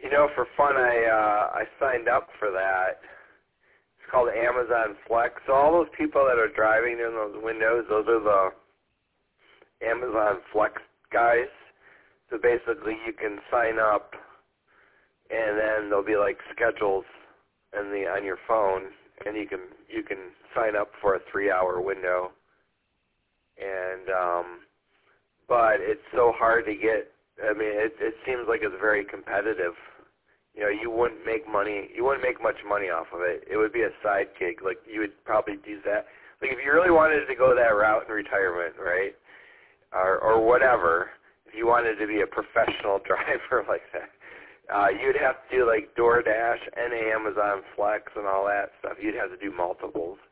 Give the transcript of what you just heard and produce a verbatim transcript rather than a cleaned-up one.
You know, for fun, I uh, I signed up for that. It's called Amazon Flex. So all those people that are driving in those windows, those are the Amazon Flex guys. So basically, you can sign up, and then there'll be like schedules in the on your phone, and you can you can sign up for a three-hour window. And um, but it's so hard to get. I mean, it, it seems like it's very competitive. You know, you wouldn't make money. You wouldn't make much money off of it. It would be a side gig. Like you would probably do that. Like if you really wanted to go that route in retirement, right, or or whatever. If you wanted to be a professional driver like that, uh, you'd have to do like DoorDash and Amazon Flex and all that stuff. You'd have to do multiples.